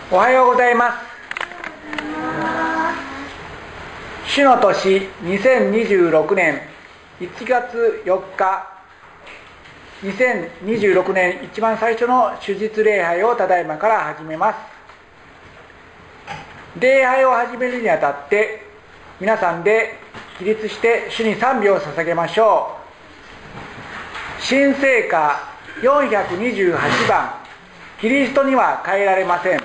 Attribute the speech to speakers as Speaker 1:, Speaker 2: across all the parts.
Speaker 1: おはようございます。主の年2026年1月4日、2026年一番最初の主日礼拝をただいまから始めます。礼拝を始めるにあたって皆さんで起立して主に賛美を捧げましょう。新聖歌428番、キリストには変えられません。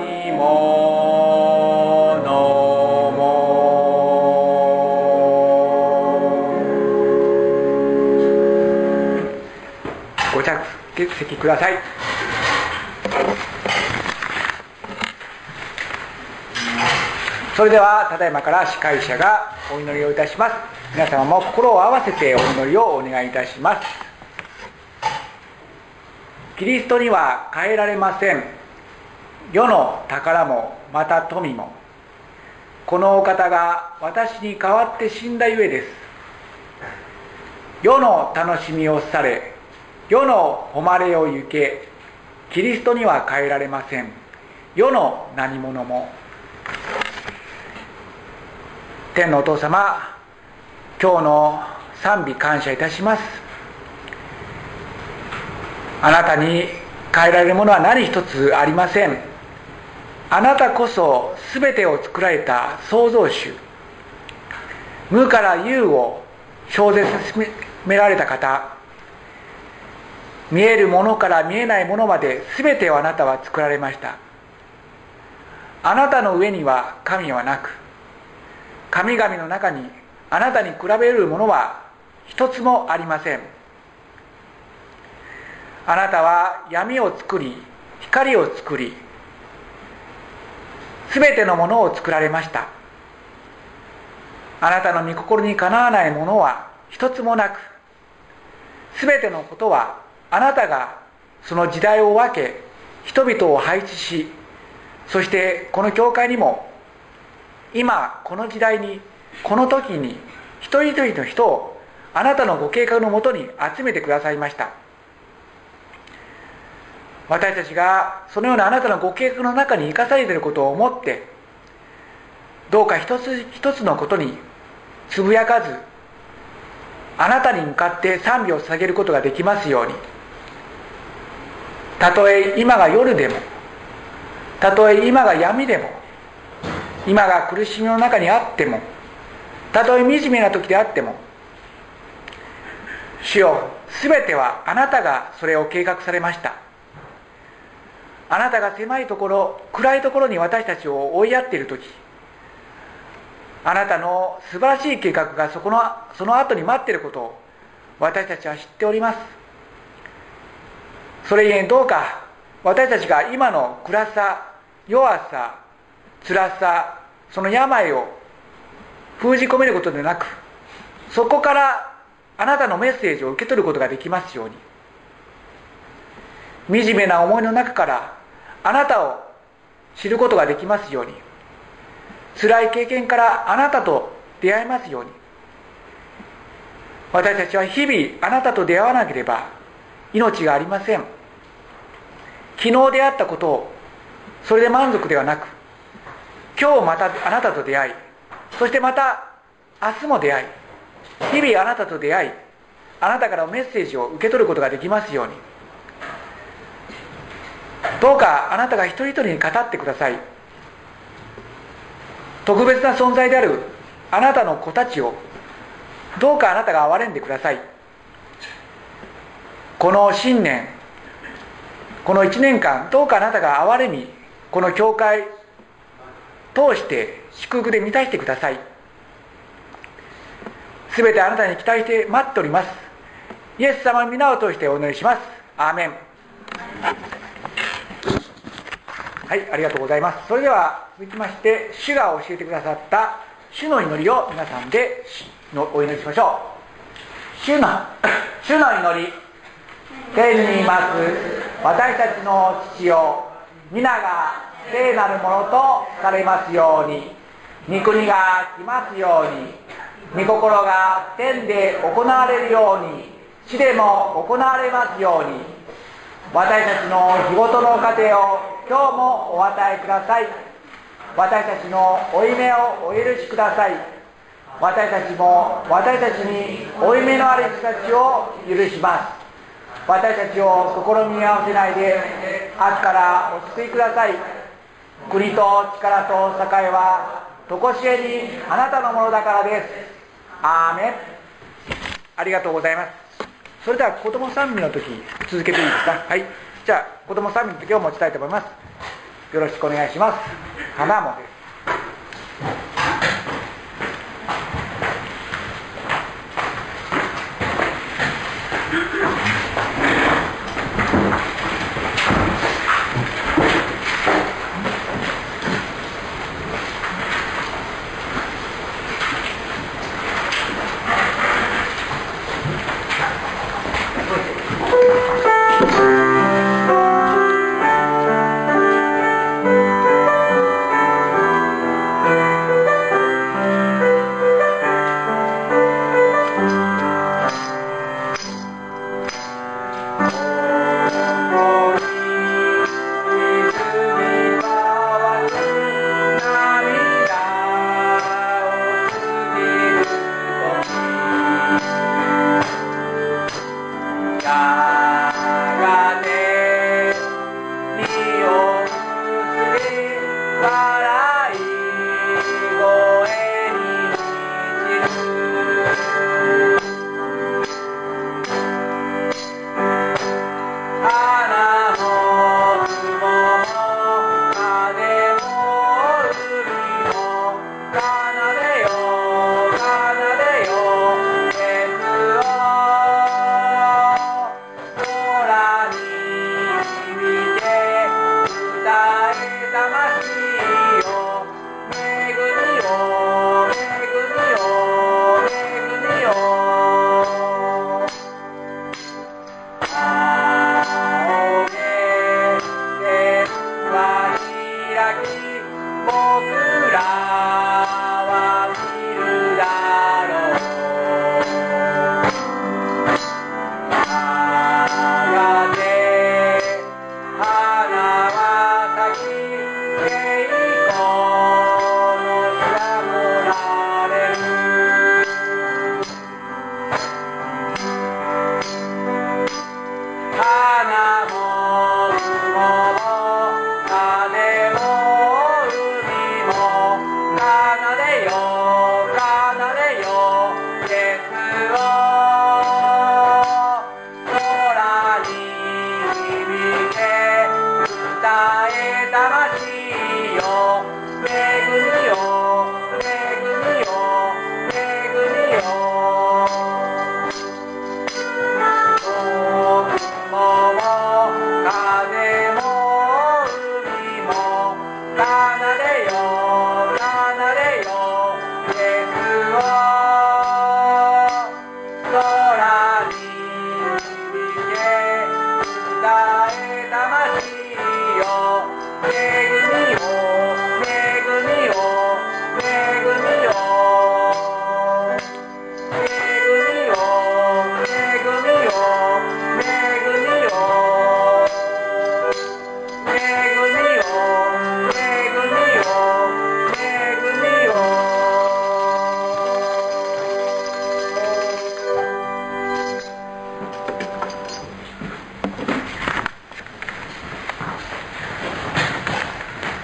Speaker 2: キ
Speaker 1: 着席ください。それではただいまから司会者がお祈りをいたします。皆様も心を合わせてお祈りをお願いいたします。キリストには変えられません。世の宝もまた富も、このお方が私に代わって死んだゆえです。世の楽しみをされ、世の誉れを行け、キリストには変えられません。世の何者も。天のお父様、今日の賛美感謝いたします。あなたに変えられるものは何一つありません。あなたこそ全てを作られた創造主、無から有を生ぜ進められた方、見えるものから見えないものまで全てをあなたは作られました。あなたの上には神はなく、神々の中にあなたに比べるものは一つもありません。あなたは闇を作り、光を作り、すべてのものを作られました。あなたの御心にかなわないものは一つもなく、すべてのことはあなたがその時代を分け、人々を配置し、そしてこの教会にも今この時代にこの時に一人一人の人をあなたのご計画のもとに集めてくださいました。私たちがそのようなあなたのご計画の中に生かされていることを思って、どうか一つ一つのことにつぶやかず、あなたに向かって賛美を捧げることができますように。たとえ今が夜でも、たとえ今が闇でも、今が苦しみの中にあっても、たとえ惨めな時であっても、主よ、すべてはあなたがそれを計画されました。あなたが狭いところ、暗いところに私たちを追いやっている時、あなたの素晴らしい計画がその後に待っていることを私たちは知っております。それゆえにどうか私たちが今の暗さ、弱さ、辛さ、その病を封じ込めることでなく、そこからあなたのメッセージを受け取ることができますように。惨めな思いの中からあなたを知ることができますように。辛い経験からあなたと出会えますように。私たちは日々あなたと出会わなければ命がありません。昨日出会ったことをそれで満足ではなく、今日またあなたと出会い、そしてまた明日も出会い、日々あなたと出会い、あなたからメッセージを受け取ることができますように。どうかあなたが一人一人に語ってください。特別な存在であるあなたの子たちをどうかあなたが憐れんでください。この新年、この1年間、どうかあなたが憐れみ、この教会通して祝福で満たしてください。すべてあなたに期待して待っております。イエス様の皆を通してお祈りします。アーメン。はい、ありがとうございます。それでは続きまして、主が教えてくださった主の祈りを皆さんでお祈りしましょう。主の祈り。天にいます私たちの父よ、皆が聖なるものとされますように。御国が来ますように。御心が天で行われるように地でも行われますように。私たちの日ごとの糧を今日もお与えください。私たちの負い目をお許しください。私たちも私たちに負い目のある人たちを許します。私たちを試みに合わせないで悪からお救いください。国と力と栄は常しえにあなたのものだからです。アーメン。ありがとうございます。それでは子供賛美の時続けていいですか。はい、じゃあ子供賛美の時を持ちたいと思います。よろしくお願いします。花もです。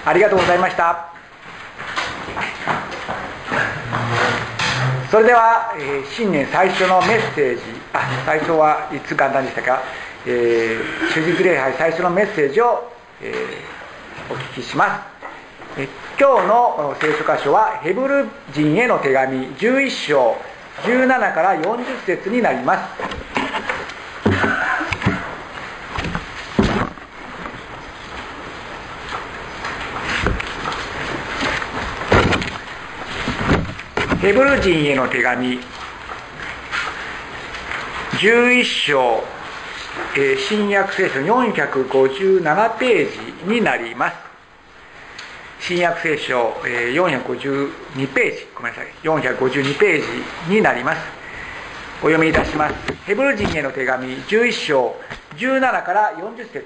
Speaker 1: ありがとうございました。それでは、新年最初のメッセージ、最初はいつ簡単でしたか、主日礼拝最初のメッセージを、お聞きします。今日の聖書箇所はヘブル人への手紙11章17から40節になります。ヘブル人への手紙11章、新約聖書457ページになります。新約聖書452ページ、ごめんなさい、452ページになります。お読みいたします。ヘブル人への手紙11章17から40節。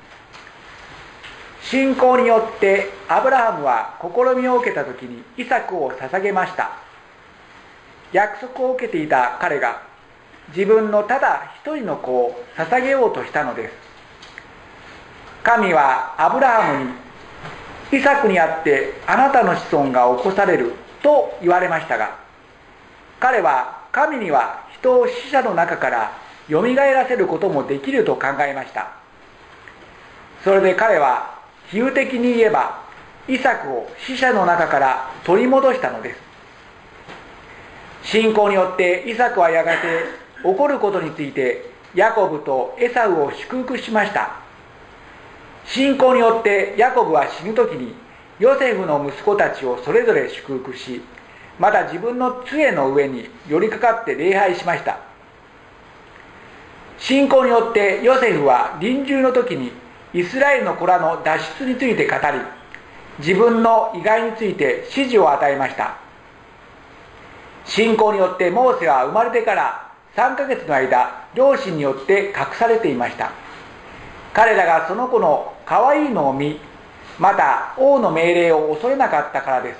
Speaker 1: 信仰によってアブラハムは試みを受けたときにイサクを捧げました。約束を受けていた彼が自分のただ一人の子を捧げようとしたのです。神はアブラハムにイサクにあってあなたの子孫が起こされると言われましたが、彼は神には人を死者の中からよみがえらせることもできると考えました。それで彼は比喩的に言えばイサクを死者の中から取り戻したのです。信仰によってイサクはやがて起こることについてヤコブとエサウを祝福しました。信仰によってヤコブは死ぬ時にヨセフの息子たちをそれぞれ祝福し、また自分の杖の上に寄りかかって礼拝しました。信仰によってヨセフは臨終の時にイスラエルの子らの脱出について語り、自分の意外について指示を与えました。信仰によってモーセは生まれてから3ヶ月の間、両親によって隠されていました。彼らがその子の可愛いのを見、また王の命令を恐れなかったからです。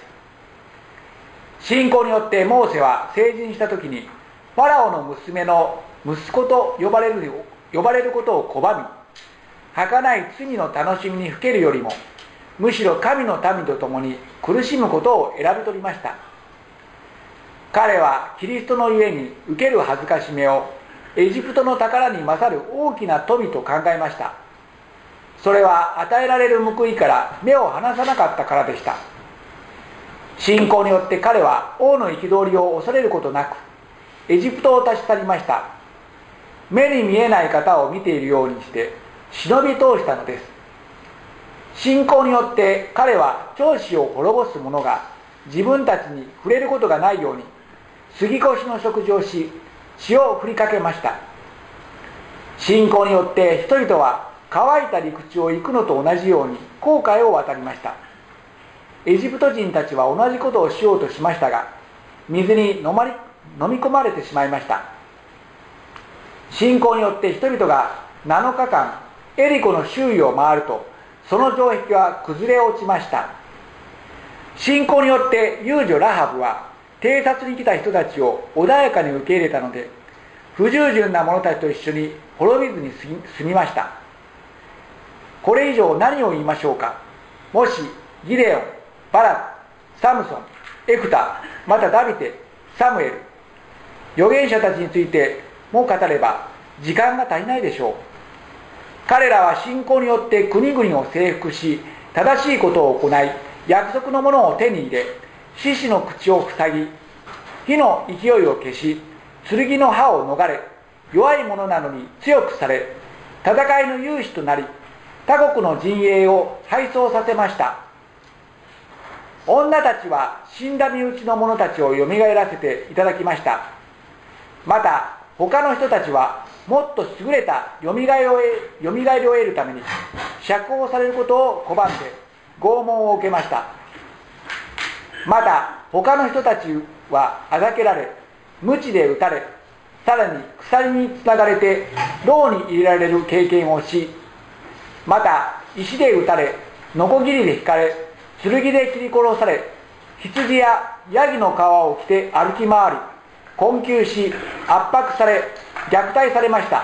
Speaker 1: 信仰によってモーセは成人した時にファラオの娘の息子と呼ばれることを拒み、儚い罪の楽しみにふけるよりも、むしろ神の民と共に苦しむことを選び取りました。彼はキリストのゆえに受ける恥ずかしめをエジプトの宝に勝る大きな富と考えました。それは与えられる報いから目を離さなかったからでした。信仰によって彼は王の憤りを恐れることなくエジプトを立ち去りました。目に見えない方を見ているようにして忍び通したのです。信仰によって彼は長子を滅ぼす者が自分たちに触れることがないように杉越の食事をし、血を振りかけました。信仰によって人々は乾いた陸地を行くのと同じように紅海を渡りました。エジプト人たちは同じことをしようとしましたが、水に飲み込まれてしまいました。信仰によって人々が7日間エリコの周囲を回ると、その城壁は崩れ落ちました。信仰によって遊女ラハブは偵察に来た人たちを穏やかに受け入れたので、不従順な者たちと一緒に滅びずに済みました。これ以上何を言いましょうか。もしギデオン、バラク、サムソン、エフタ、またダビデ、サムエル、預言者たちについても語れば時間が足りないでしょう。彼らは信仰によって国々を征服し、正しいことを行い、約束のものを手に入れ、獅子の口を塞ぎ、火の勢いを消し、剣の刃を逃れ、弱い者なのに強くされ、戦いの勇士となり、他国の陣営を敗走させました。女たちは死んだ身内の者たちをよみがえらせていただきました。また他の人たちはもっと優れたよみがえりを得るために釈放されることを拒んで拷問を受けました。また他の人たちはあざけられ、鞭で打たれ、さらに鎖につながれて牢に入れられる経験をし、また石で打たれ、ノコギリで引かれ、剣で切り殺され、羊やヤギの皮を着て歩き回り、困窮し、圧迫され、虐待されました。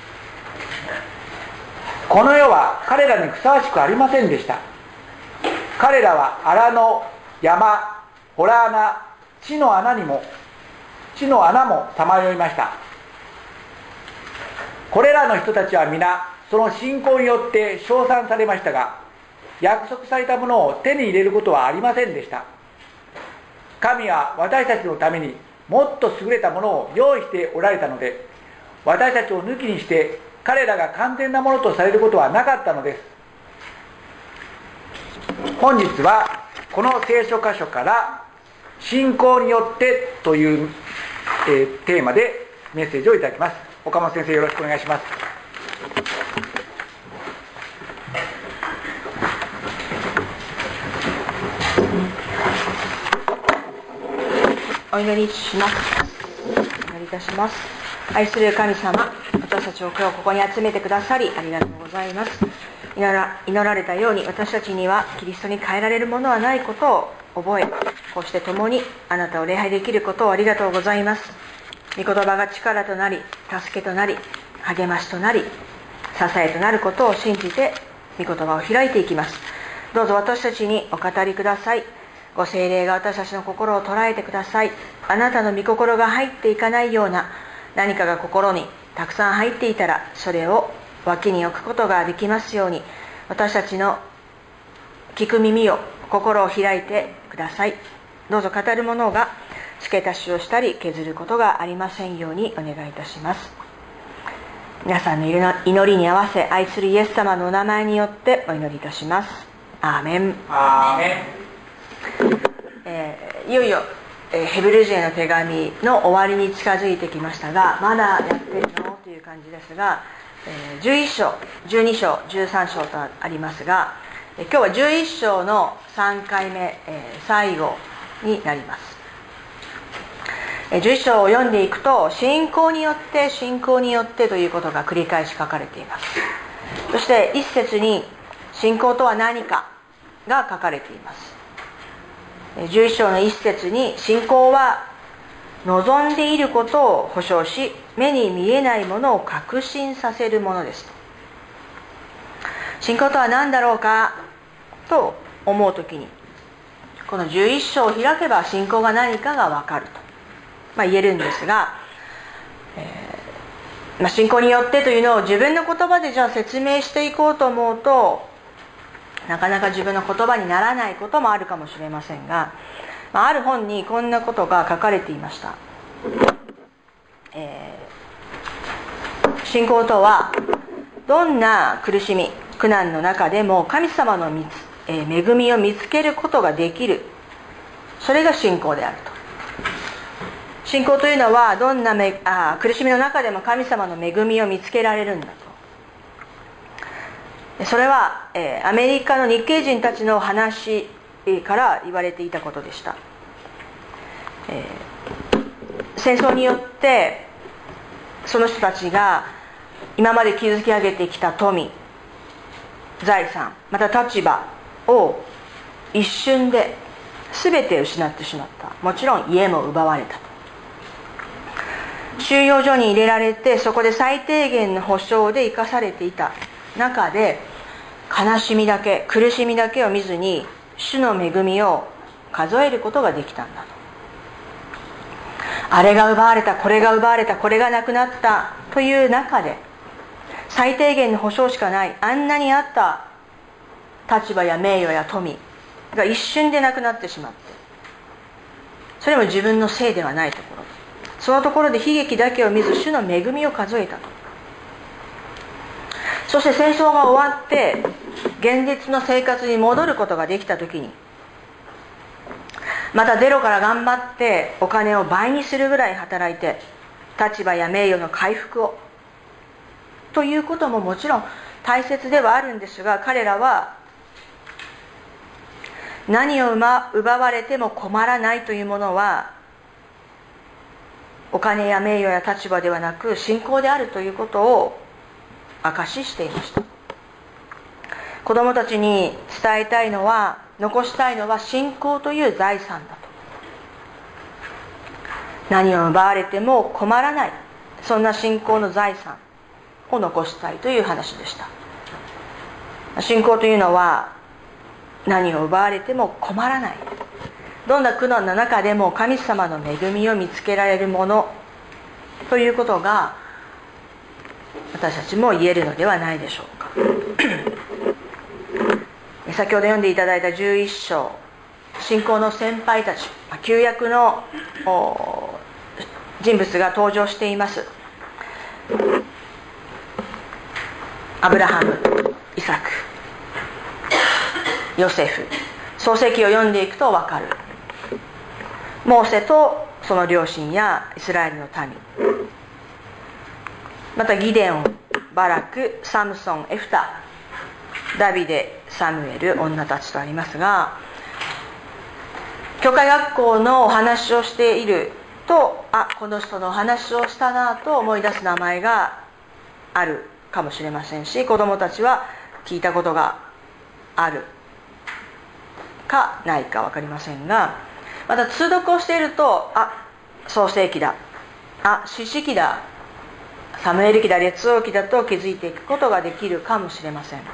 Speaker 1: この世は彼らにふさわしくありませんでした。 彼らは荒野、山、洞穴、地の穴もさまよいました。これらの人たちは皆その信仰によって称賛されましたが、約束されたものを手に入れることはありませんでした。神は私たちのためにもっと優れたものを用意しておられたので、私たちを抜きにして彼らが完全なものとされることはなかったのです。本日はこの聖書箇所から信仰によってという、テーマでメッセージをいただきます。岡本先生、よろしくお願いします。
Speaker 2: お祈りします。お祈りいたします。愛する神様、私たちを今日ここに集めてくださりありがとうございます。祈られたように私たちにはキリストに変えられるものはないことを覚え、こうして共にあなたを礼拝できることをありがとうございます。御言葉が力となり、助けとなり、励ましとなり、支えとなることを信じて御言葉を開いていきます。どうぞ私たちにお語りください。ご聖霊が私たちの心を捉えてください。あなたの御心が入っていかないような何かが心にたくさん入っていたら、それを脇に置くことができますように、私たちの聞く耳を、心を開いてください。どうぞ語る者が付け足しをしたり削ることがありませんようにお願いいたします。皆さんの祈りに合わせ、愛するイエス様のお名前によってお祈りいたします。アーメン。
Speaker 1: アーメ
Speaker 2: ン。いよいよヘブル人への手紙の終わりに近づいてきましたが、まだやってるのという感じですが、11章、12章、13章とありますが、今日は11章の3回目、最後になります。11章を読んでいくと、信仰によって信仰によってということが繰り返し書かれています。そして一節に信仰とは何かが書かれています。11章の一節に、信仰は望んでいることを保証し、目に見えないものを確信させるものですと。信仰とは何だろうかと思うときに、この11章を開けば信仰が何かが分かると、言えるんですが、信仰によってというのを自分の言葉でじゃあ説明していこうと思うと、なかなか自分の言葉にならないこともあるかもしれませんが、ある本にこんなことが書かれていました。信仰とは、どんな苦しみ苦難の中でも神様の恵みを見つけることができる、それが信仰であると。信仰というのは、どんな苦しみの中でも神様の恵みを見つけられるんだと。それは、アメリカの日系人たちの話から言われていたことでした。戦争によってその人たちが今まで築き上げてきた富、財産、また立場を一瞬で全て失ってしまった。もちろん家も奪われたと。収容所に入れられて、そこで最低限の保障で生かされていた中で、悲しみだけ、苦しみだけを見ずに主の恵みを数えることができたんだと。あれが奪われた、これが奪われた、これがなくなったという中で、最低限の保障しかない、あんなにあった立場や名誉や富が一瞬でなくなってしまって、それも自分のせいではないところ、そのところで悲劇だけを見ず主の恵みを数えたと。そして戦争が終わって現実の生活に戻ることができたときに、またゼロから頑張ってお金を倍にするぐらい働いて立場や名誉の回復をということももちろん大切ではあるんですが、彼らは何を奪われても困らないというものは、お金や名誉や立場ではなく信仰であるということを証ししていました。子供たちに伝えたいのは、残したいのは信仰という財産だと。何を奪われても困らない、そんな信仰の財産を残したいという話でした。信仰というのは何を奪われても困らない、どんな苦難の中でも神様の恵みを見つけられるものということが私たちも言えるのではないでしょうか。先ほど読んでいただいた11章、信仰の先輩たち、旧約の人物が登場しています。アブラハム、イサク、ヨセフ、創世記を読んでいくと分かる。モーセとその両親やイスラエルの民、またギデオン、バラク、サムソン、エフタ、ダビデ、サムエル、女たちとありますが、教会学校のお話をしていると、この人のお話をしたなと思い出す名前があるかもしれませんし、子供たちは聞いたことがあるかないか分かりませんが、また通読をしていると、創世記だ、士師記だ、サムエル記だ、列王記だと気づいていくことができるかもしれません。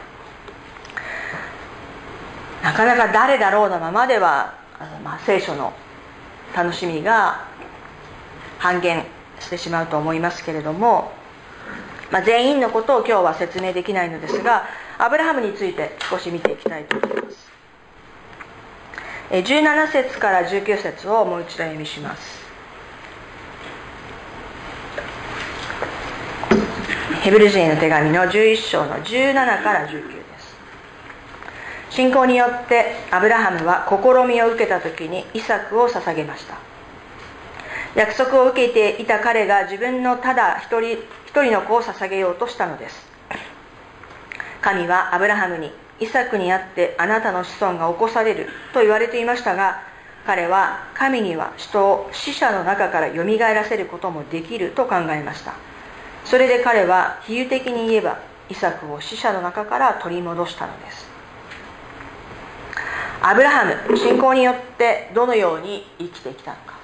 Speaker 2: なかなか誰だろうのままでは、聖書の楽しみが半減してしまうと思いますけれども、全員のことを今日は説明できないのですが、アブラハムについて少し見ていきたいと思います。17節から19節をもう一度読みします。ヘブル人への手紙の11章の17から19です。信仰によってアブラハムは試みを受けた時にイサクを捧げました。約束を受けていた彼が自分のただ一人の子を捧げようとしたのです。神はアブラハムに、イサクにあってあなたの子孫が起こされると言われていましたが、彼は神には人を死者の中からよみがえらせることもできると考えました。それで彼は比喩的に言えばイサクを死者の中から取り戻したのです。アブラハム、信仰によってどのように生きてきたのか。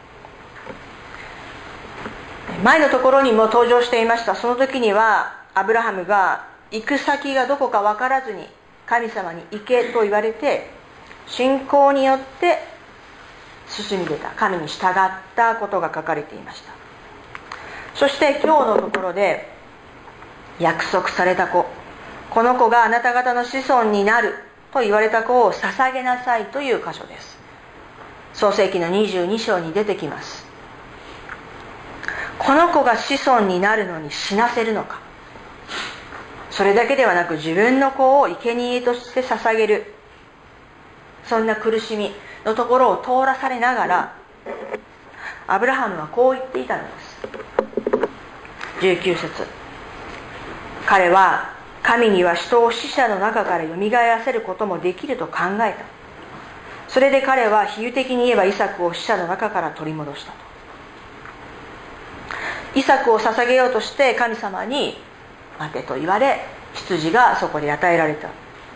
Speaker 2: 前のところにも登場していました。その時にはアブラハムが行く先がどこか分からずに神様に行けと言われて、信仰によって進み出た、神に従ったことが書かれていました。そして今日のところで、約束された子、この子があなた方の子孫になると言われた子を捧げなさいという箇所です。創世記の22章に出てきます。この子が子孫になるのに死なせるのか。それだけではなく自分の子を生贄として捧げる、そんな苦しみのところを通らされながら、アブラハムはこう言っていたのです。19節、彼は神には人を死者の中からよみがえらせることもできると考えた。それで彼は比喩的に言えばイサクを死者の中から取り戻したと。イサクを捧げようとして神様に待てと言われ、羊がそこで与えられた。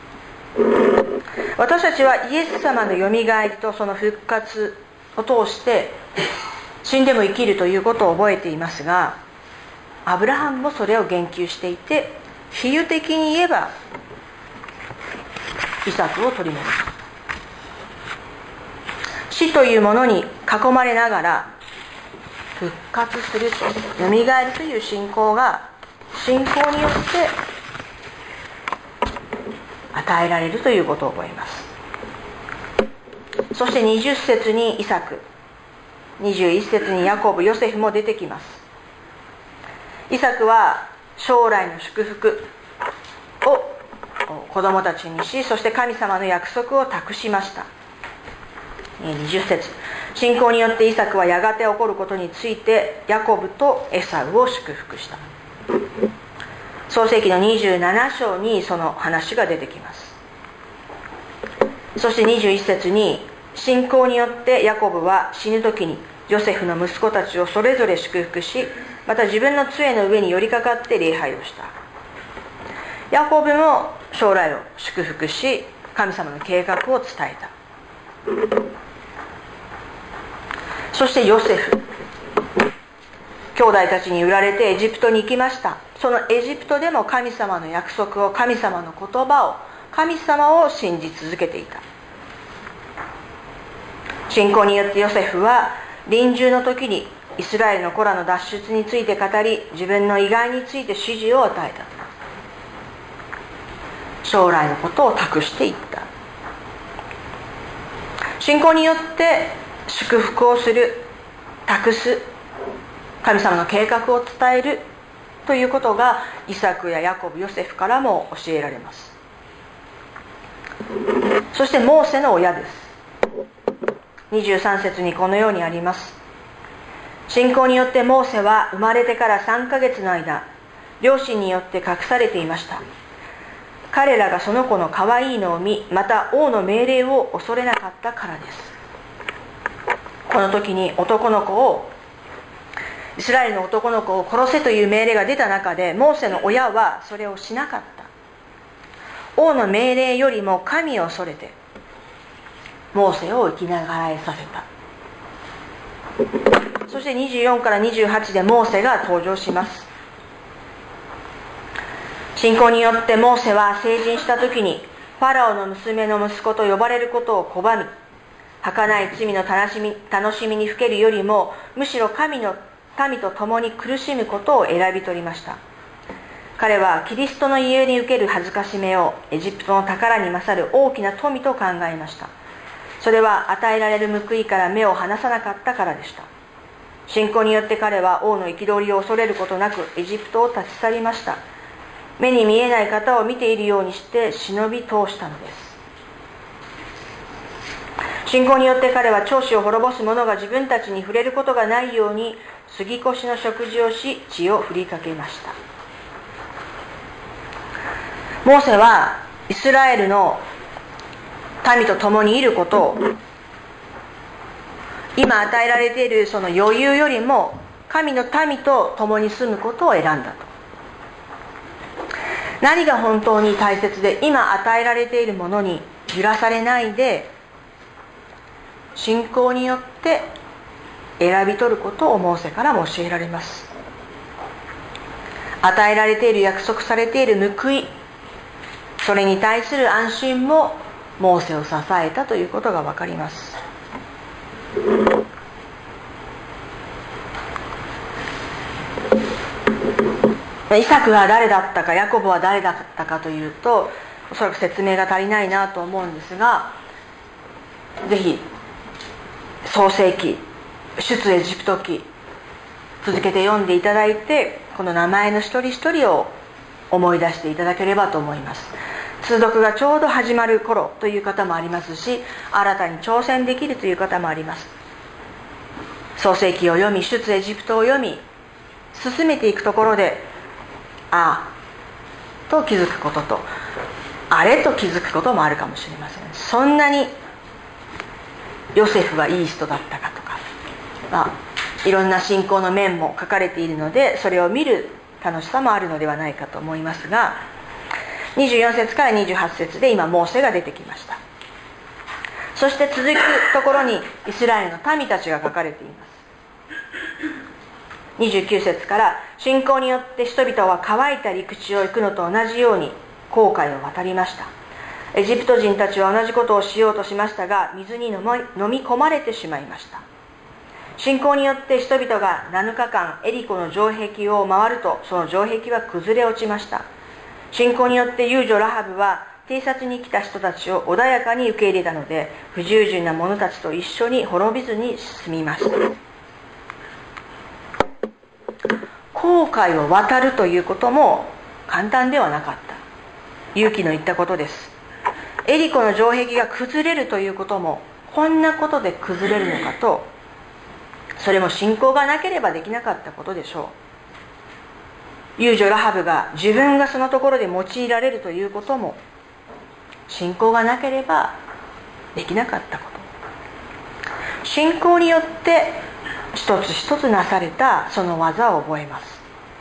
Speaker 2: 私たちはイエス様のよみがえりとその復活を通して死んでも生きるということを覚えていますが、アブラハムもそれを言及していて、比喩的に言えばイサクを取り戻す。死というものに囲まれながら復活すると、よみがえるという信仰が信仰によって与えられるということを覚えます。そして20節にイサク、21節にヤコブ、ヨセフも出てきます。イサクは将来の祝福を子供たちにし、そして神様の約束を託しました。20節、信仰によってイサクはやがて起こることについてヤコブとエサウを祝福した。創世記の27章にその話が出てきます。そして21節に、信仰によってヤコブは死ぬ時にヨセフの息子たちをそれぞれ祝福し、また自分の杖の上に寄りかかって礼拝をした。ヤコブも将来を祝福し、神様の計画を伝えた。そしてヨセフ、兄弟たちに売られてエジプトに行きました。そのエジプトでも神様の約束を、神様の言葉を神様を信じ続けていた。信仰によってヨセフは臨終の時にイスラエルの子らの脱出について語り、自分の意外について指示を与えた。将来のことを託していった。信仰によって祝福をする、託す、神様の計画を伝えるということがイサクやヤコブ、ヨセフからも教えられます。そしてモーセの親です。23節にこのようにあります。信仰によってモーセは生まれてから3ヶ月の間、両親によって隠されていました。彼らがその子の可愛いのを見、また王の命令を恐れなかったからです。この時にイスラエルの男の子を殺せという命令が出た中で、モーセの親はそれをしなかった。王の命令よりも神を恐れて、モーセを生きながらえさせた。そして24から28でモーセが登場します。信仰によってモーセは成人した時にファラオの娘の息子と呼ばれることを拒み、儚い罪の楽しみにふけるよりも、むしろ神の民と共に苦しむことを選び取りました。彼はキリストの家に受ける恥ずかしめをエジプトの宝に勝る大きな富と考えました。それは与えられる報いから目を離さなかったからでした。信仰によって彼は王の憤りを恐れることなくエジプトを立ち去りました。目に見えない方を見ているようにして忍び通したのです。信仰によって彼は長子を滅ぼす者が自分たちに触れることがないように杉越の食事をし、血を振りかけました。モーセはイスラエルの民と共にいることを、今与えられているその余裕よりも神の民と共に住むことを選んだと。何が本当に大切で、今与えられているものに揺らされないで、信仰によって選び取ることをモーセからも教えられます。与えられている、約束されている報い、それに対する安心もモーセを支えたということがわかります。イサクは誰だったか、ヤコブは誰だったかというと、おそらく説明が足りないなと思うんですが、ぜひ創世記、出エジプト記、続けて読んでいただいて、この名前の一人一人を思い出していただければと思います。通読がちょうど始まる頃という方もありますし、新たに挑戦できるという方もあります。創世記を読み、出エジプトを読み、進めていくところで、ああと気づくことと、あれと気づくこともあるかもしれません。そんなにヨセフはいい人だったかとか、いろんな信仰の面も書かれているので、それを見る楽しさもあるのではないかと思いますが、24節から28節で今モーセが出てきました。そして続くところにイスラエルの民たちが書かれています。29節から、信仰によって人々は乾いた陸地を行くのと同じように紅海を渡りました。エジプト人たちは同じことをしようとしましたが、水に飲み込まれてしまいました。信仰によって人々が7日間エリコの城壁を回ると、その城壁は崩れ落ちました。信仰によって遊女ラハブは偵察に来た人たちを穏やかに受け入れたので、不従順な者たちと一緒に滅びずに済みました。紅海を渡るということも簡単ではなかった。勇気のいったことです。エリコの城壁が崩れるということも、こんなことで崩れるのかと、それも信仰がなければできなかったことでしょう。遊女ラハブが自分がそのところで用いられるということも、信仰がなければできなかったこと。信仰によって一つ一つなされたその技を覚えます。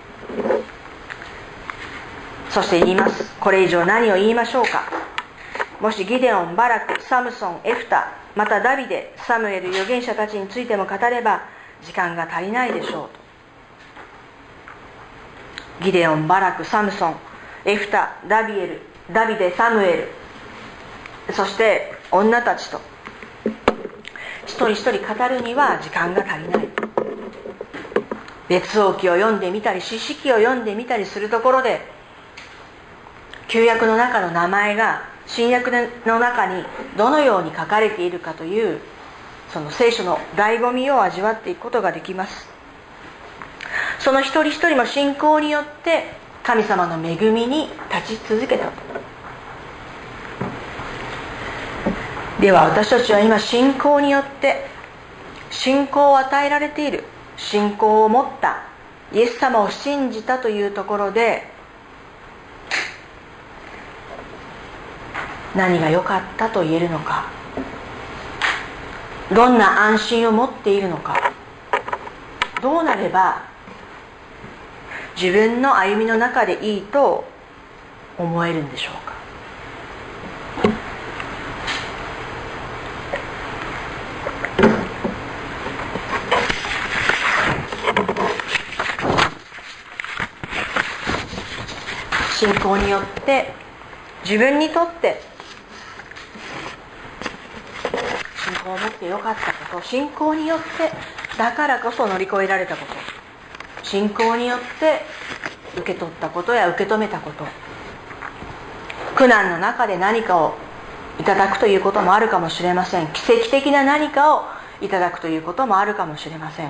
Speaker 2: そして言います。これ以上何を言いましょうか。もしギデオン、バラク、サムソン、エフタ、またダビデ、サムエル、預言者たちについても語れば時間が足りないでしょうと。ギデオン、バラク、サムソン、エフタ、ダビデ、サムエル、 そして女たちと一人一人語るには時間が足りない。列王記を読んでみたり士師記を読んでみたりするところで、旧約の中の名前が新約の中にどのように書かれているかという、その聖書の醍醐味を味わっていくことができます。その一人一人も信仰によって神様の恵みに立ち続けた。では私たちは今信仰によって信仰を与えられている、信仰を持ったイエス様を信じたというところで何が良かったと言えるのか、どんな安心を持っているのか、どうなれば自分の歩みの中でいいと思えるんでしょうか。信仰によって自分にとって信仰を持ってよかったこと、信仰によってだからこそ乗り越えられたこと、信仰によって受け取ったことや受け止めたこと、苦難の中で何かをいただくということもあるかもしれません。奇跡的な何かをいただくということもあるかもしれません。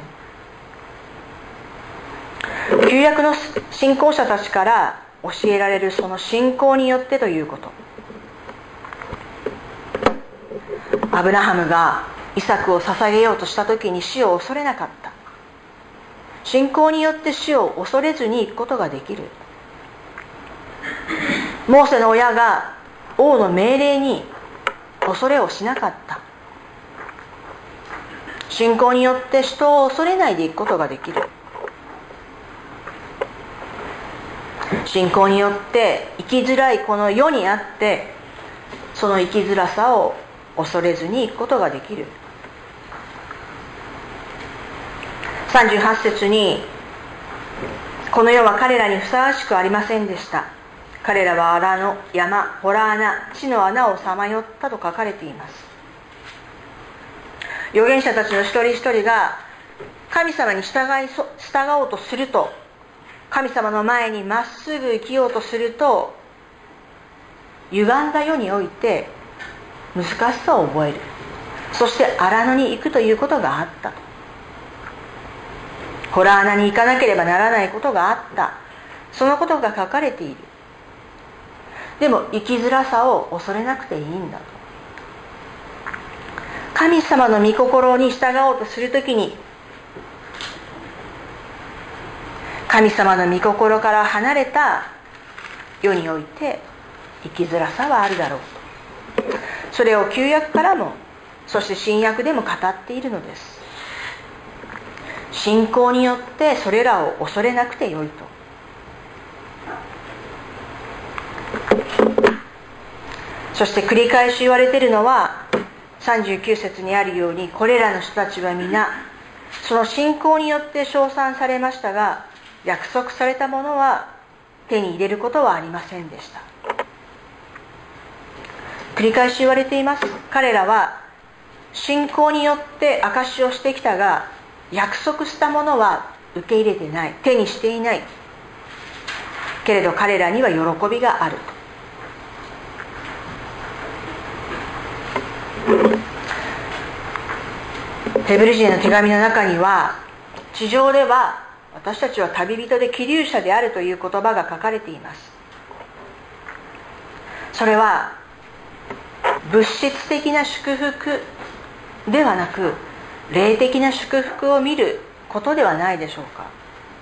Speaker 2: 旧約の信仰者たちから教えられるその信仰によってということ、アブラハムがイサクを捧げようとした時に死を恐れなかった。信仰によって死を恐れずに行くことができる。モーセの親が王の命令に恐れをしなかった。信仰によって人を恐れないで行くことができる。信仰によって生きづらいこの世にあってその生きづらさを恐れずに行くことができる。38節に、この世は彼らにふさわしくありませんでした。彼らは荒野、山、洞穴、地の穴をさまよったと書かれています。預言者たちの一人一人が神様に従おうとすると、神様の前にまっすぐ生きようとすると、歪んだ世において難しさを覚える。そして荒野に行くということがあった。洞穴に行かなければならないことがあった。そのことが書かれている。でも生きづらさを恐れなくていいんだと。神様の御心に従おうとするときに、神様の御心から離れた世において生きづらさはあるだろうと。それを旧約からも、そして新約でも語っているのです。信仰によってそれらを恐れなくてよいと。そして繰り返し言われているのは、39節にあるように、これらの人たちは皆その信仰によって称賛されましたが、約束されたものは手に入れることはありませんでした。繰り返し言われています。彼らは信仰によって証しをしてきたが、約束したものは受け入れてない、手にしていないけれど彼らには喜びがある。ヘブル人への手紙の中には、地上では私たちは旅人で寄留者であるという言葉が書かれています。それは物質的な祝福ではなく、霊的な祝福を見ることではないでしょうか。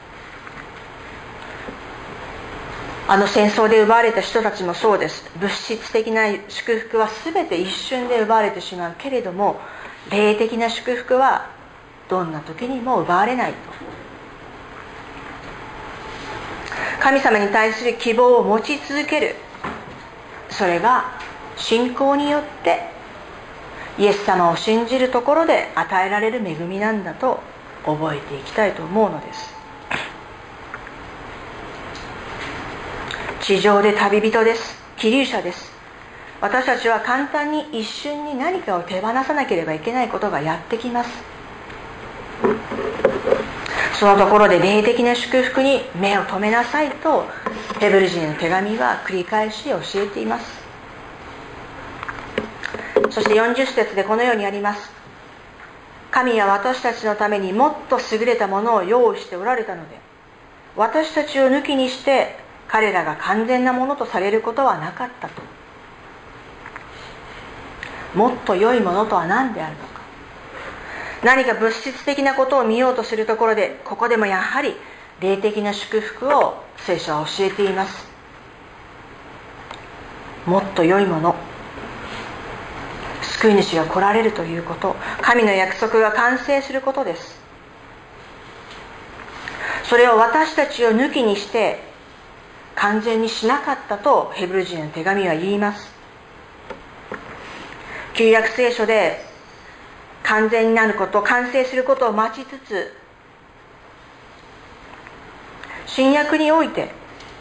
Speaker 2: あの戦争で奪われた人たちもそうです。物質的な祝福は全て一瞬で奪われてしまうけれども、霊的な祝福はどんな時にも奪われないと。神様に対する希望を持ち続ける、それが信仰によってイエス様を信じるところで与えられる恵みなんだと覚えていきたいと思うのです。地上で旅人です。寄留者です。 私たちは簡単に一瞬に何かを手放さなければいけないことがやってきます。そのところで霊的な祝福に目を留めなさいとヘブル人の手紙は繰り返し教えています。そして40節でこのようにあります。神は私たちのためにもっと優れたものを用意しておられたので、私たちを抜きにして彼らが完全なものとされることはなかったと。もっと良いものとは何であるのか。何か物質的なことを見ようとするところで、ここでもやはり霊的な祝福を聖書は教えています。もっと良いもの、救い主が来られるということ、神の約束が完成することです。それを私たちを抜きにして完全にしなかったとヘブル人の手紙は言います。旧約聖書で完全になること、完成することを待ちつつ、新約において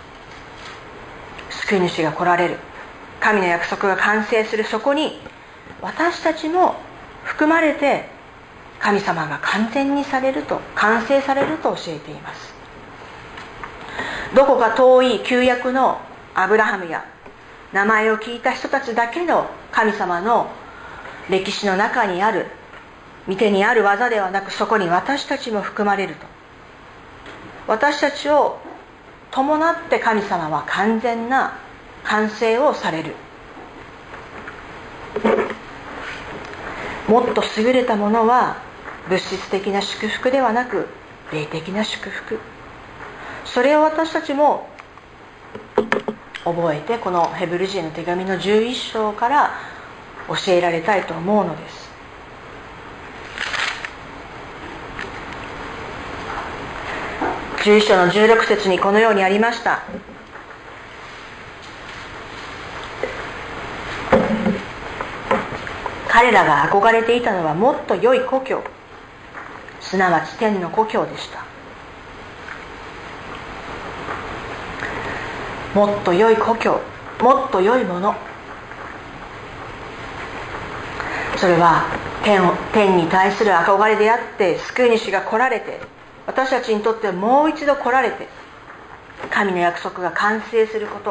Speaker 2: 救い主が来られる、神の約束が完成する、そこに私たちも含まれて神様が完全にされると、完成されると教えています。どこか遠い旧約のアブラハムや名前を聞いた人たちだけの神様の歴史の中にある、御手にある技ではなく、そこに私たちも含まれると。私たちを伴って神様は完全な完成をされる。もっと優れたものは物質的な祝福ではなく霊的な祝福。それを私たちも覚えて、このヘブル人の手紙の11章から教えられたいと思うのです。11章の16節にこのようにありました。彼らが憧れていたのはもっと良い故郷、すなわち天の故郷でした。もっと良い故郷、もっと良いもの、それは天に対する憧れであって、救い主が来られて、私たちにとってもう一度来られて神の約束が完成すること、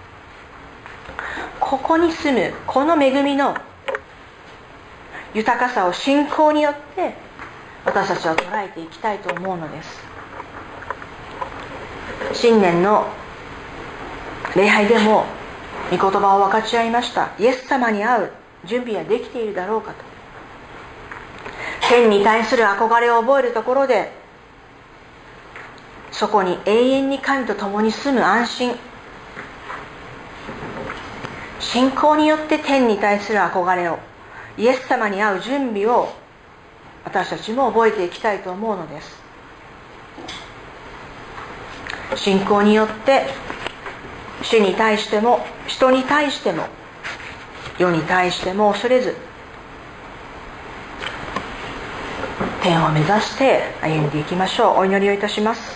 Speaker 2: ここに住むこの恵みの豊かさを信仰によって私たちは捉えていきたいと思うのです。新年の礼拝でも御言葉を分かち合いました。イエス様に会う準備はできているだろうかと。天に対する憧れを覚えるところで、そこに永遠に神と共に住む安心、信仰によって天に対する憧れを、イエス様に会う準備を私たちも覚えていきたいと思うのです。信仰によって主に対しても人に対しても世に対しても恐れず、天を目指して歩んでいきましょう。お祈りをいたします。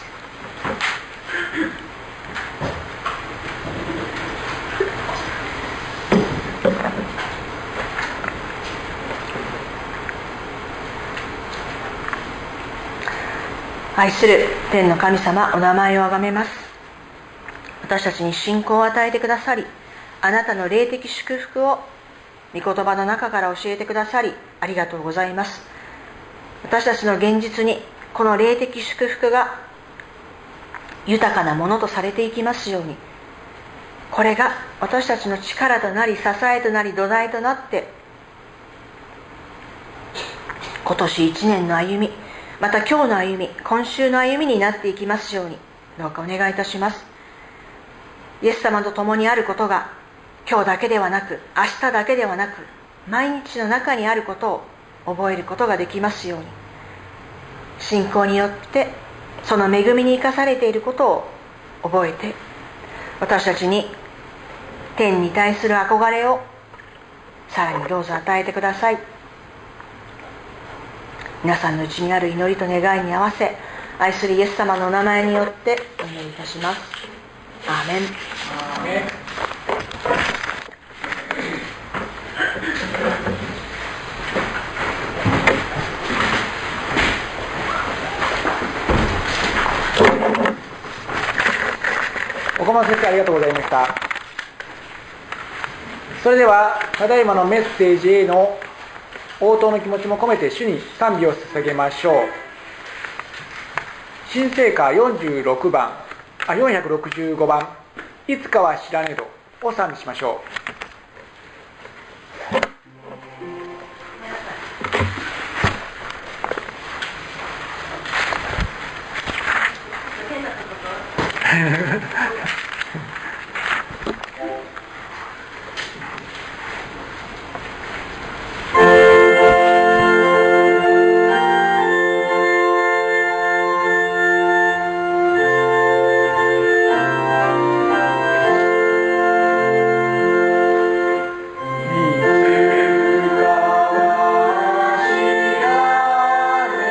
Speaker 2: 愛する天の神様、お名前をあがめます。私たちに信仰を与えてくださり、あなたの霊的祝福を御言葉の中から教えてくださりありがとうございます。私たちの現実にこの霊的祝福が豊かなものとされていきますように、これが私たちの力となり支えとなり土台となって、今年1年の歩み、また今日の歩み、今週の歩みになっていきますように、どうかお願いいたします。イエス様と共にあることが今日だけではなく、明日だけではなく、毎日の中にあることを覚えることができますように、信仰によってその恵みに生かされていることを覚えて、私たちに天に対する憧れをさらにどうぞ与えてください。皆さんのうちにある祈りと願いに合わせ、愛するイエス様のお名前によってお祈りいたします。アーメン。
Speaker 1: 岡本先生、ありがとうございました。それではただいまのメッセージへの応答の気持ちも込めて主に賛美を捧げましょう。新聖歌465番、いつかは知らねどを賛美しましょう。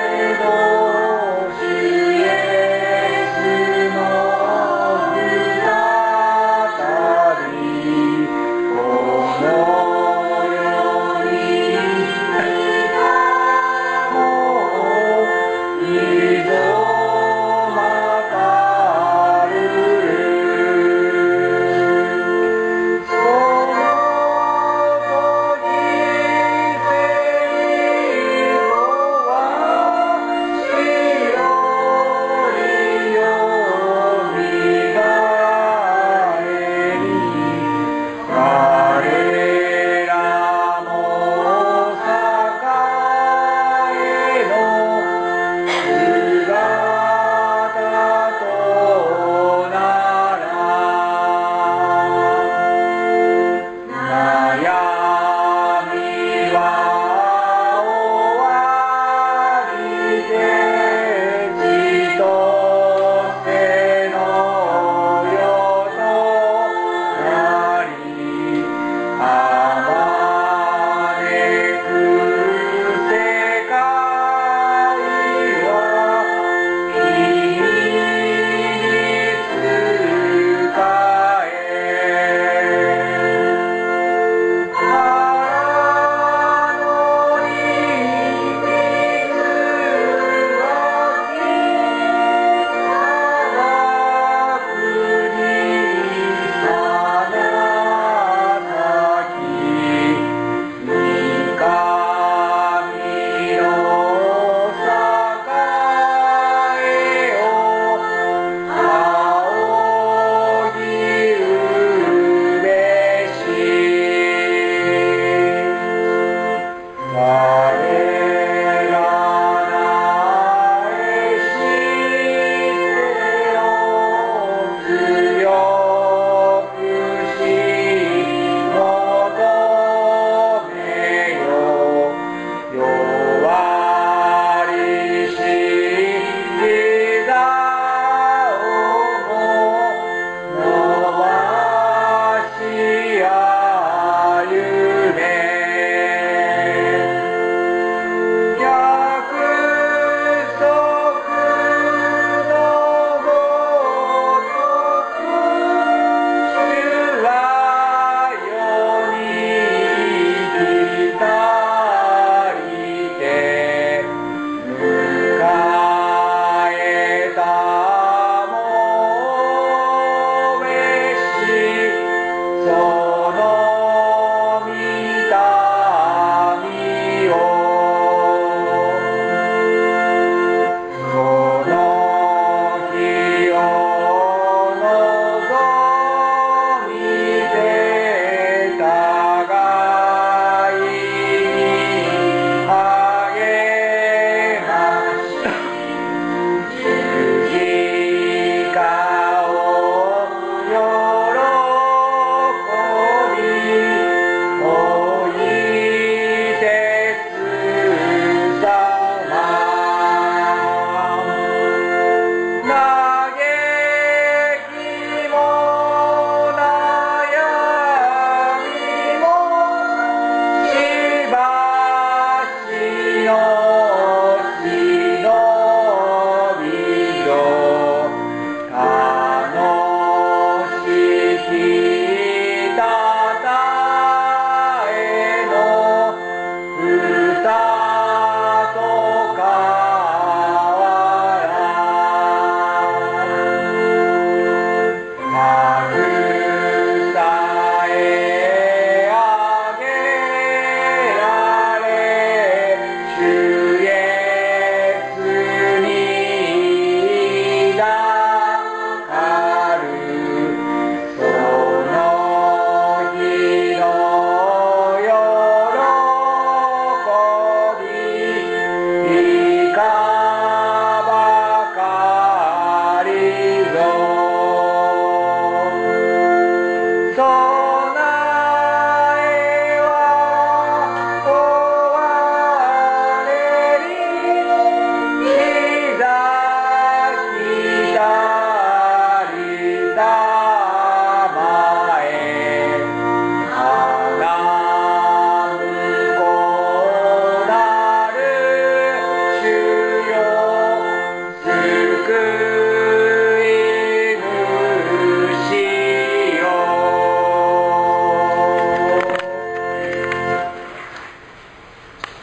Speaker 3: 主イエスの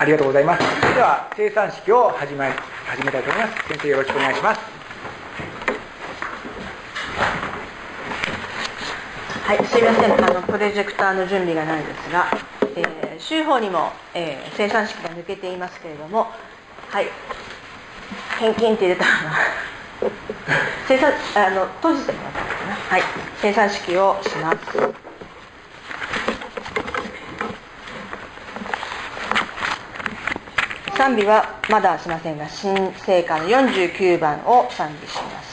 Speaker 1: ありがとうございます。それでは生産式を始めたいと思います。先生、よろしくお願いします。
Speaker 2: はい、すいません、プロジェクターの準備がないですが、週報にも、生産式が抜けていますけれども、はい、返金って入れたのは閉じてもらったのかな。はい、生産式をします。賛美はまだしませんが、新聖歌の49番を賛美します。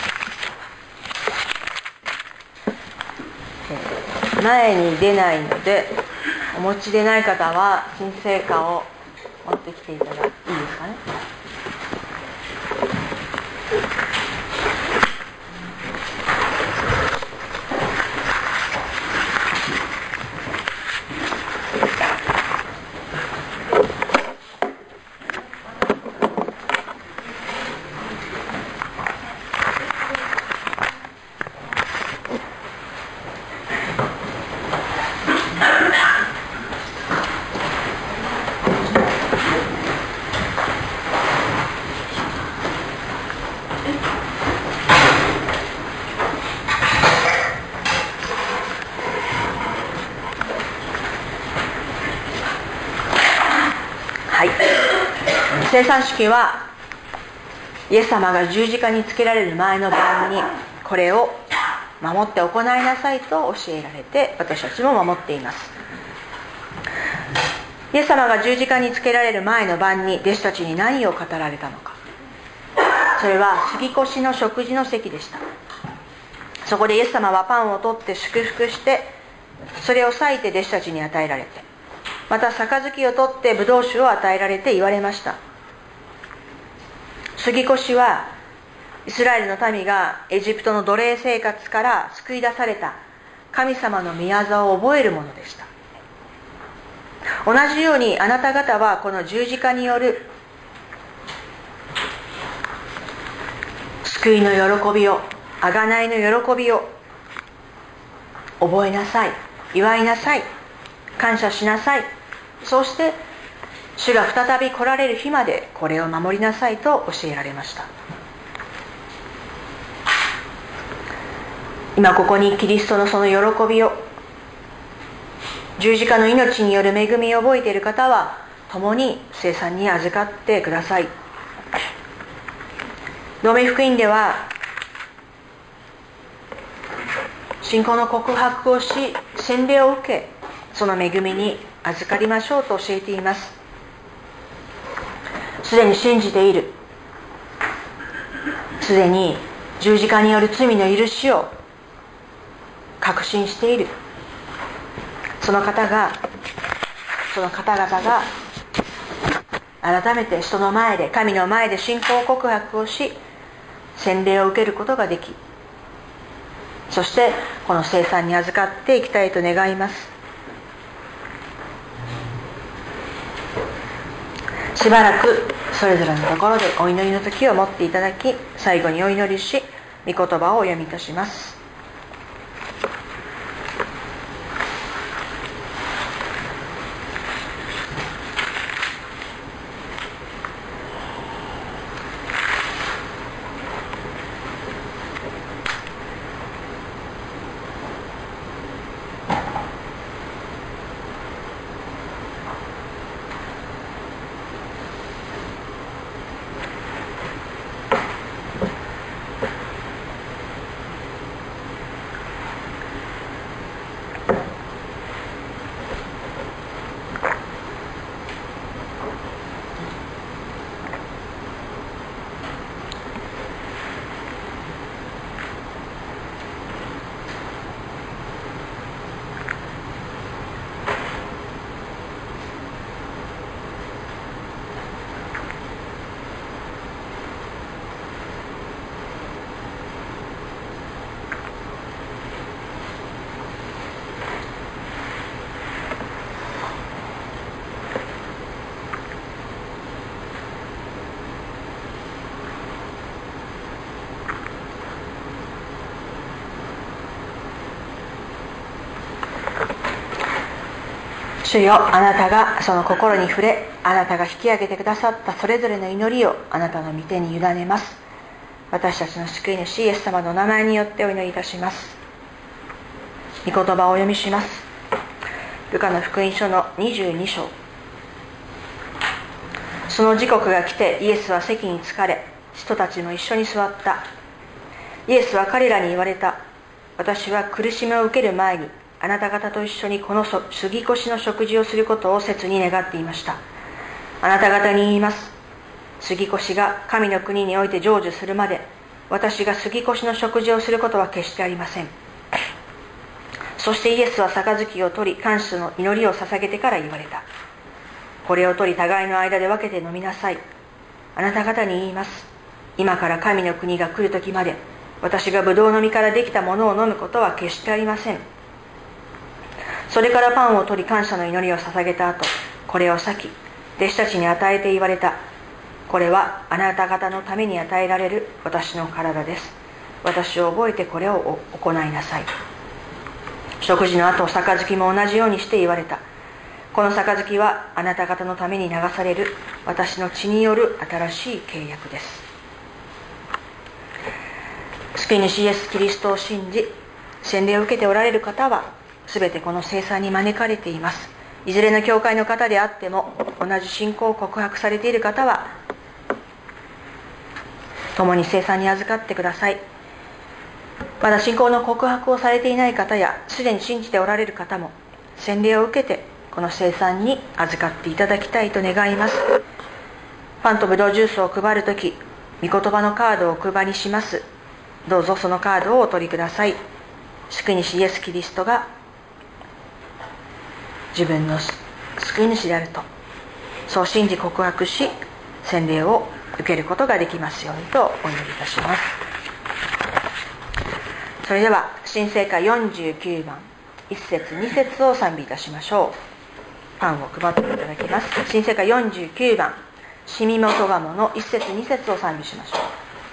Speaker 2: 前に出ないので、お持ちでない方は新聖歌を持ってきていただいていいですかね。生産式はイエス様が十字架につけられる前の晩にこれを守って行いなさいと教えられて、私たちも守っています。イエス様が十字架につけられる前の晩に弟子たちに何を語られたのか。それは杉越の食事の席でした。そこでイエス様はパンを取って祝福して、それを裂いて弟子たちに与えられて、また杯を取ってブドウ酒を与えられて言われました。杉越はイスラエルの民がエジプトの奴隷生活から救い出された神様の御業を覚えるものでした。同じようにあなた方はこの十字架による救いの喜びを、贖いの喜びを覚えなさい、祝いなさい、感謝しなさい。そうして主が再び来られる日までこれを守りなさいと教えられました。今ここにキリストのその喜びを、十字架の命による恵みを覚えている方は共に聖餐に預かってください。同盟福音では信仰の告白をし、洗礼を受け、その恵みに預かりましょうと教えています。すでに信じている、すでに十字架による罪の許しを確信している、その方々が改めて人の前で、神の前で信仰告白をし、洗礼を受けることができ、そしてこの聖餐に預かっていきたいと願います。しばらくそれぞれのところでお祈りの時を持っていただき、最後にお祈りし、御言葉をお読みいたします。 主よ、あなたがその心に触れ、あなたが引き上げてくださったそれぞれの祈りをあなたの御手に委ねます。私たちの救い主イエス様の名前によってお祈りいたします。御言葉をお読みします。ルカの福音書の22章。その時刻が来て、イエスは席に着かれ、人たちも一緒に座った。イエスは彼らに言われた。私は苦しみを受ける前に、あなた方と一緒にこの杉越の食事をすることを切に願っていました。あなた方に言います。杉越が神の国において成就するまで、私が杉越の食事をすることは決してありません。そしてイエスは杯を取り、感謝の祈りを捧げてから言われた。これを取り、互いの間で分けて飲みなさい。あなた方に言います。今から神の国が来る時まで、私がブドウの実からできたものを飲むことは決してありません。それからパンを取り、感謝の祈りを捧げた後、これを裂き、弟子たちに与えて言われた。これはあなた方のために与えられる私の体です。私を覚えてこれを行いなさい。食事の後、杯も同じようにして言われた。この杯はあなた方のために流される私の血による新しい契約です。救い主イエス・キリストを信じ、洗礼を受けておられる方は、すべてこの聖餐に招かれています。いずれの教会の方であっても、同じ信仰を告白されている方は、共に聖餐に預かってください。まだ信仰の告白をされていない方や、すでに信じておられる方も、洗礼を受けて、この聖餐に預かっていただきたいと願います。パンとブドウジュースを配るとき、御言葉のカードをお配りします。どうぞそのカードをお取りください。救い主イエス・キリストが自分の救い主であると、そう信じ告白し、洗礼を受けることができますようにとお祈りいたします。それでは新聖歌49番1節2節を賛美いたしましょう。パンを配っていただきます。新聖歌49番しみもとがもの1節2節を賛美しましょう。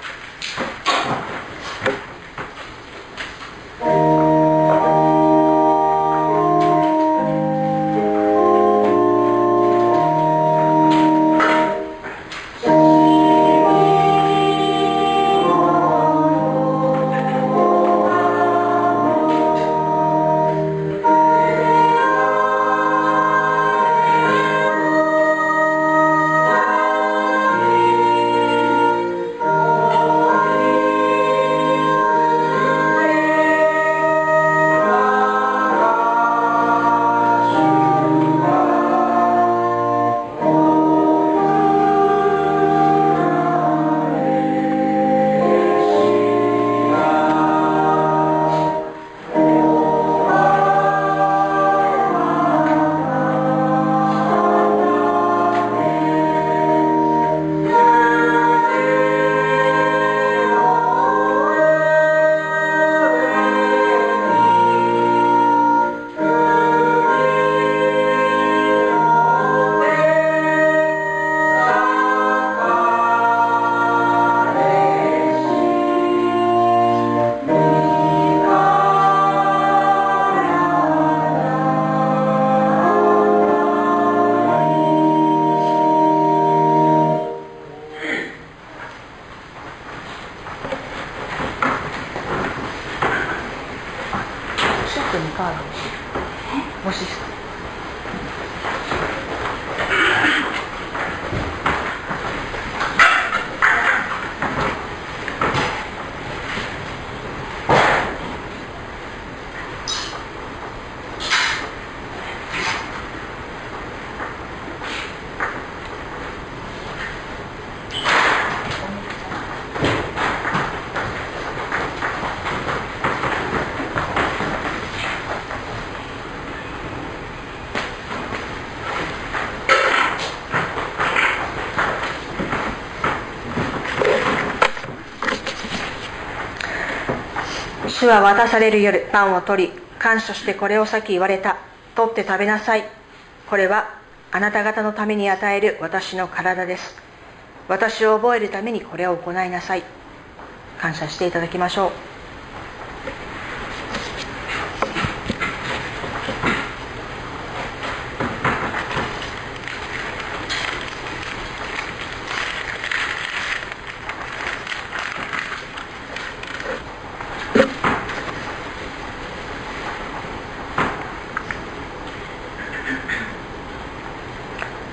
Speaker 2: 主は渡される夜、パンを取り、感謝してこれを裂き言われた。取って食べなさい。これはあなた方のために与える私の体です。私を覚えるためにこれを行いなさい。感謝していただきましょう。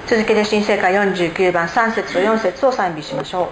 Speaker 2: 続けて新聖歌49番3節と4節を賛美しましょう。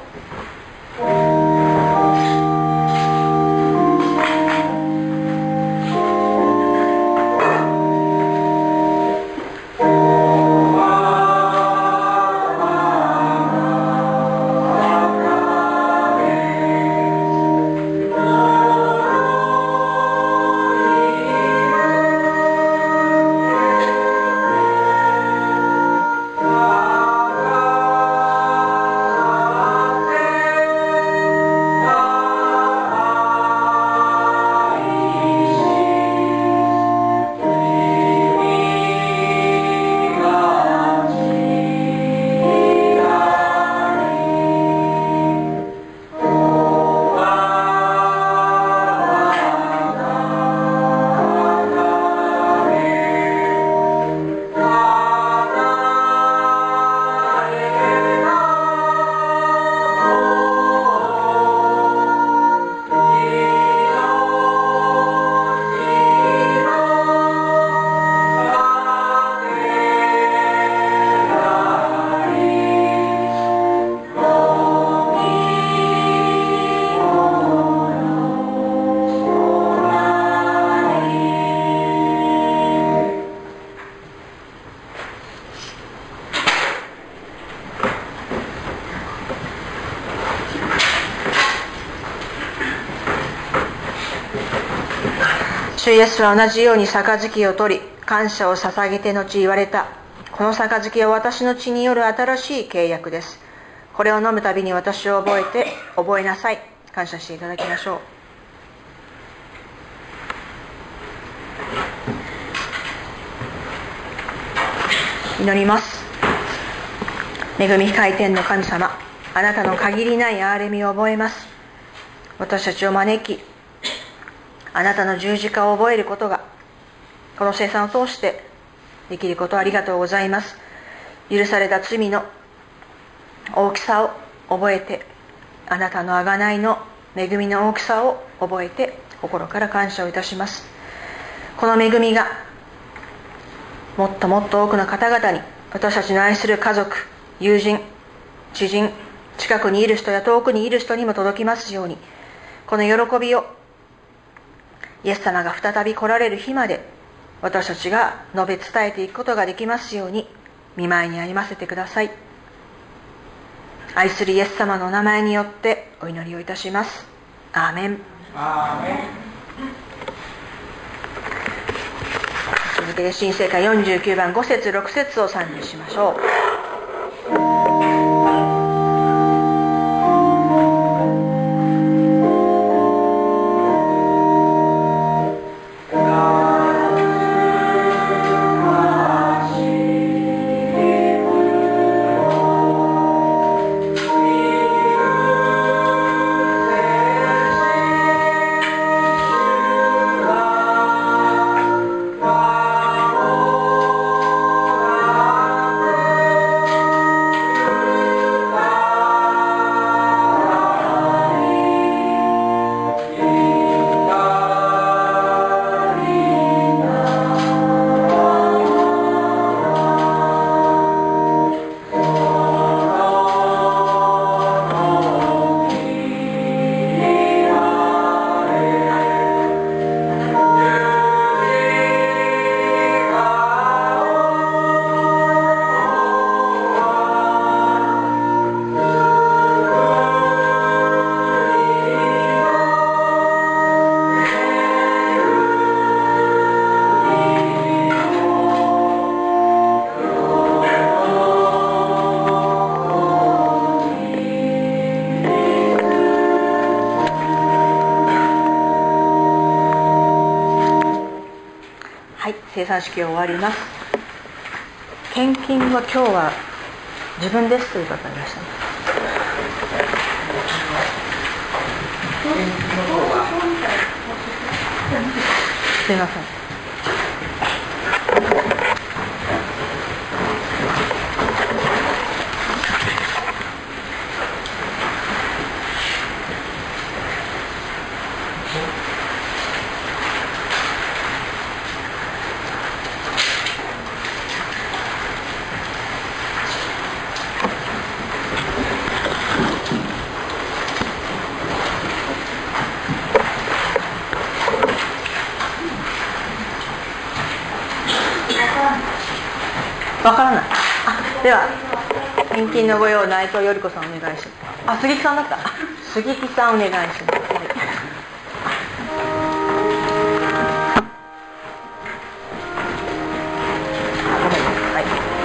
Speaker 2: 主イエスは同じように杯を取り、感謝を捧げて後言われた。この杯は私の血による新しい契約です。これを飲むたびに私を覚えなさい。感謝していただきましょう。祈ります。恵み深い天の神様、あなたの限りない憐れみを覚えます。私たちを招き、あなたの十字架を覚えることが、この聖餐を通してできることをありがとうございます。許された罪の大きさを覚えて、あなたの贖いの恵みの大きさを覚えて、心から感謝をいたします。この恵みがもっともっと多くの方々に、私たちの愛する家族、友人、知人、近くにいる人や遠くにいる人にも届きますように、この喜びをイエス様が再び来られる日まで私たちが述べ伝えていくことができますように、御前に歩ませてください。愛するイエス様のお名前によってお祈りをいたします。アーメン。
Speaker 1: アーメン。
Speaker 2: 続けて新聖歌49番5節6節を賛美しましょう。生産式を終わります。献金は今日は自分ですという方いらっしゃいます。すいません。 わからない。では献金のご用、内藤頼子さんお願いします。杉木さんだった。杉木さんお願いします。ごめんなさい。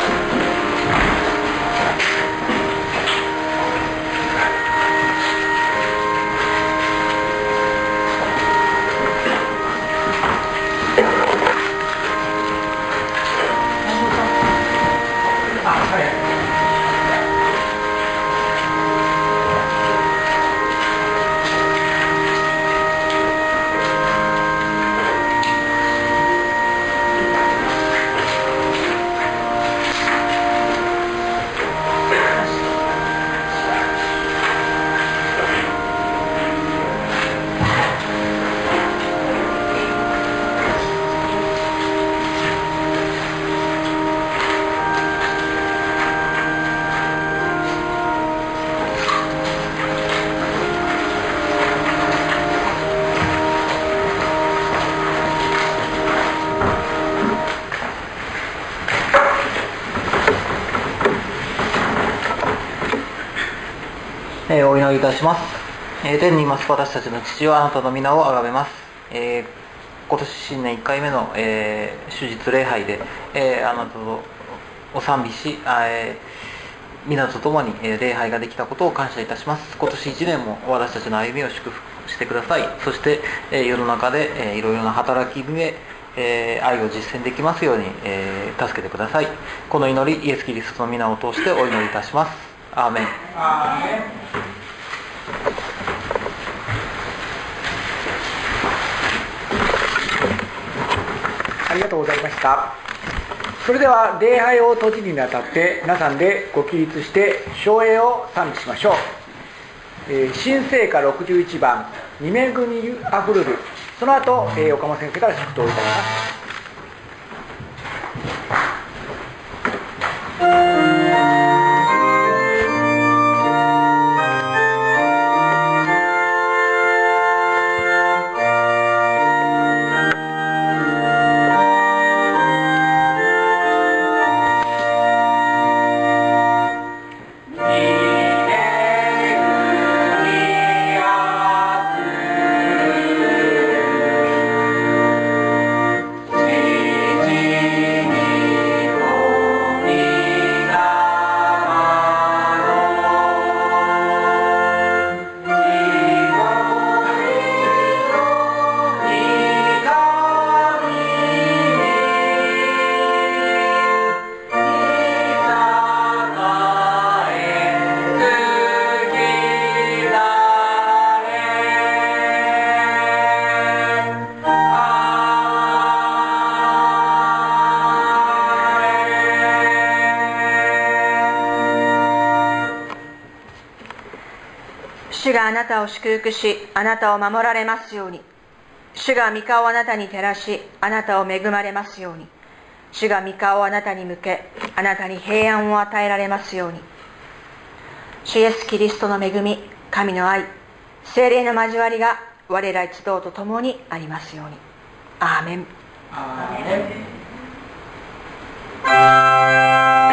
Speaker 3: お祈りいたします。天にいます私たちの父はあなたの皆をあがめます。今年新年1回目の、主日礼拝で、あなたとお賛美し、皆と共に礼拝ができたことを感謝いたします。今年1年も私たちの歩みを祝福してください。そして、世の中で、いろいろな働きで、愛を実践できますように、助けてください。この祈りイエス・キリストの皆を通してお祈りいたします。アーメン。
Speaker 1: アーメン。ありがとうございました。それでは礼拝を閉じるにあたって皆さんでご起立して唱詠を賛美しましょう。新聖歌61番「にめぐみあふるる」、その後、岡本先生から祝祷いたします。
Speaker 2: 主があなたを祝福し、あなたを守られますように。主が御顔をあなたに照らし、あなたを恵まれますように。主が御顔をあなたに向け、あなたに平安を与えられますように。主イエスキリストの恵み、神の愛、聖霊の交わりが我ら一同と共にありますように。アーメン。
Speaker 1: アーメン。